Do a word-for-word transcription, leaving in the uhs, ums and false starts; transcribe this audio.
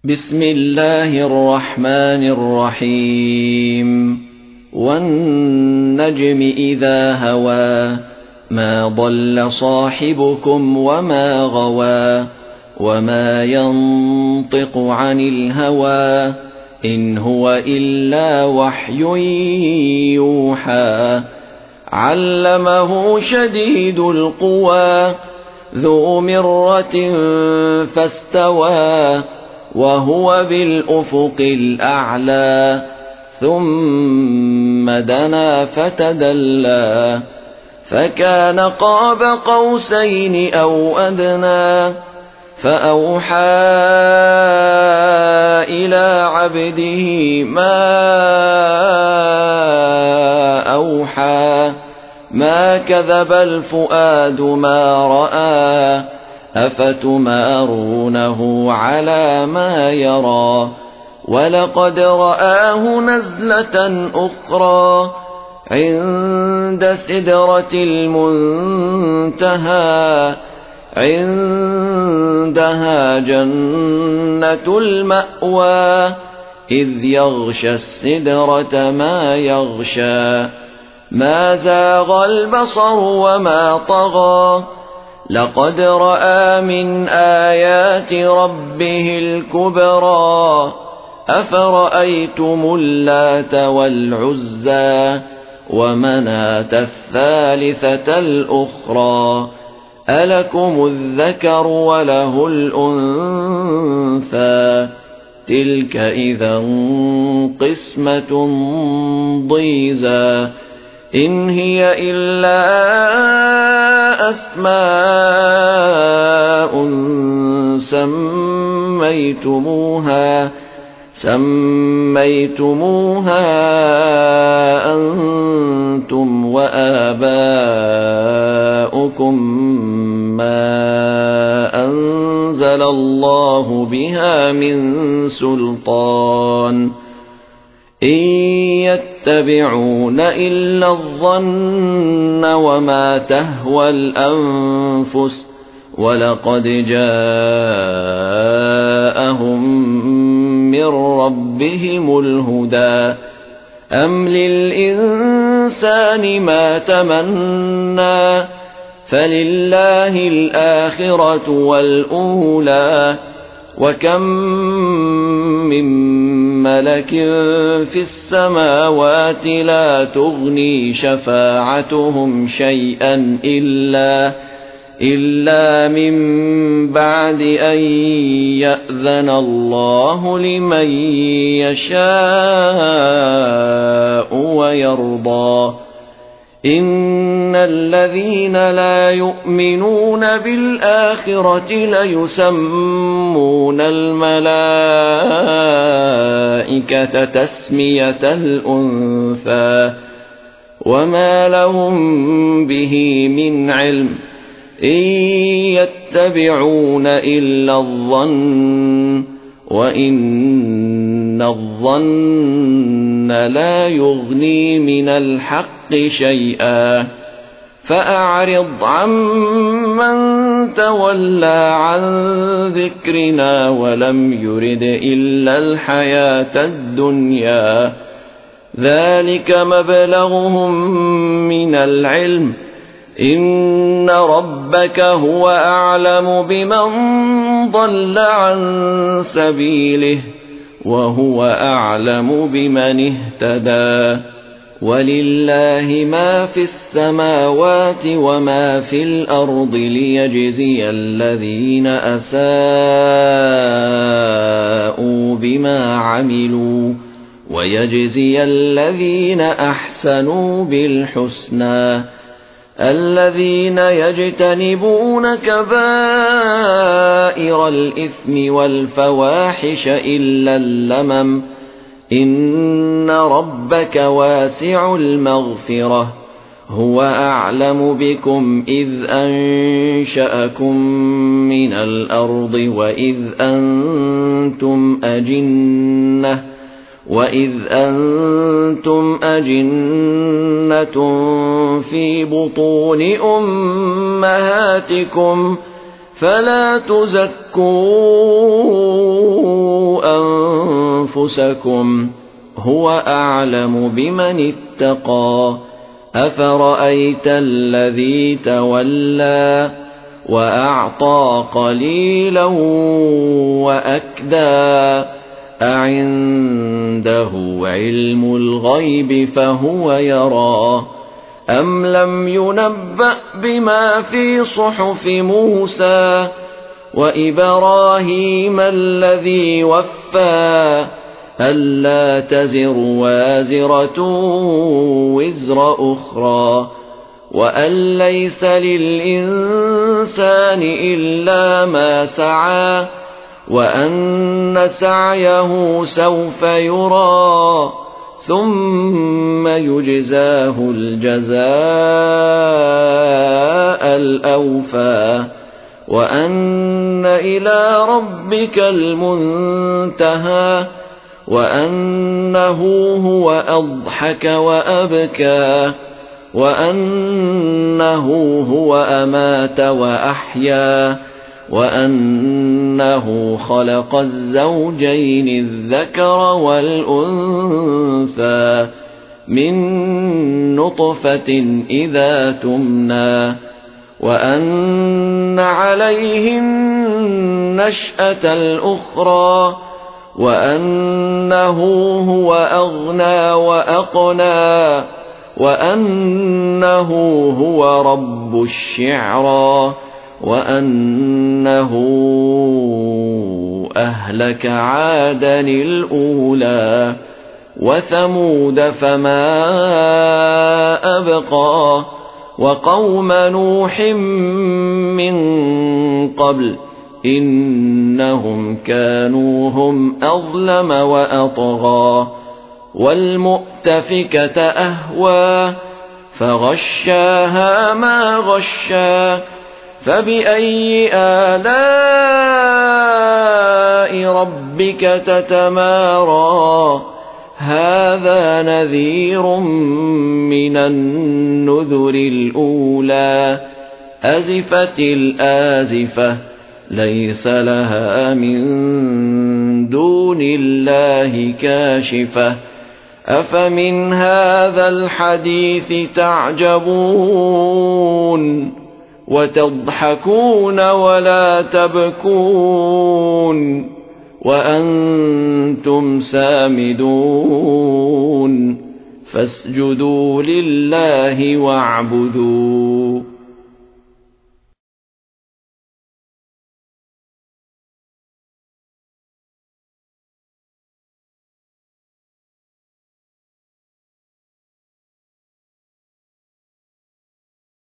بسم الله الرحمن الرحيم والنجم إذا هوى ما ضل صاحبكم وما غوى وما ينطق عن الهوى إن هو إلا وحي يوحى علمه شديد القوى ذو مرة فاستوى وهو بالأفق الأعلى ثم دنا فتدلى فكان قاب قوسين أو أدنى فأوحى إلى عبده ما أوحى ما كذب الفؤاد ما رأى أفتمارونه على ما يرى ولقد رآه نزلة أخرى عند سدرة المنتهى عندها جنة المأوى إذ يغشى السدرة ما يغشى ما زاغ البصر وما طغى لقد رأى من آيات ربه الكبرى أفرأيتم اللات والعزى ومناة الثالثة الأخرى ألكم الذكر وله الأنثى تلك إذا قسمة ضيزى إن هي إلا أسماء سميتموها سميتموها أنتم وآباؤكم ما أنزل الله بها من سلطان إن يتبعون إلا الظن وما تهوى الأنفس ولقد جاءهم من ربهم الهدى أم للإنسان ما تمنى فلله الآخرة والأولى وكم من ملك في السماوات لا تغني شفاعتهم شيئا إلا إلا من بعد أن يأذن الله لمن يشاء ويرضى إن الذين لا يؤمنون بالآخرة ليسمون الملائكة تسمية الأنثى وما لهم به من علم إن يتبعون إلا الظن وإن الظن لا يغني من الحق شيئا فأعرض عمن تولى عن ذكرنا ولم يرد إلا الحياة الدنيا ذلك مبلغهم من العلم إن ربك هو أعلم بمن ضل عن سبيله وهو أعلم بمن اهتدى ولله ما في السماوات وما في الأرض ليجزي الذين أساءوا بما عملوا ويجزي الذين أحسنوا بالحسنى الذين يجتنبون كبائر الإثم والفواحش إلا اللمم إن ربك واسع المغفرة هو أعلم بكم إذ أنشأكم من الأرض وإذ أنتم أجنة وإذ أنتم أجنة في بطون أمهاتكم فلا تزكوا أنفسكم هو أعلم بمن اتقى أفرأيت الذي تولى وأعطى قليلا وأكدى أعنده علم الغيب فهو يرى أم لم ينبأ بما في صحف موسى وإبراهيم الذي وفى ألا تزر وازرة وزر أخرى وأن ليس للإنسان إلا ما سعى وأن سعيه سوف يرى ثم يجزاه الجزاء الأوفى وأن إلى ربك المنتهى وأنه هو أضحك وأبكى وأنه هو أمات وأحيا وأنه خلق الزوجين الذكر والأنثى من نطفة إذا تمنى وأن عليه النشأة الأخرى وأنه هو أغنى وأقنى وأنه هو رب الشعرى وأنه أهلك عادا الأولى وثمود فما أبقى وقوم نوح من قبل إنهم كانوا هم أظلم وأطغى والمؤتفكة أهوى فغشاها ما غشى فبأي آلاء ربك تتمارى هذا نذير من النذر الأولى أزفت الآزفة ليس لها من دون الله كاشفة أفمن هذا الحديث تعجبون وتضحكون ولا تبكون وأنتم سامدون فاسجدوا لله واعبدوا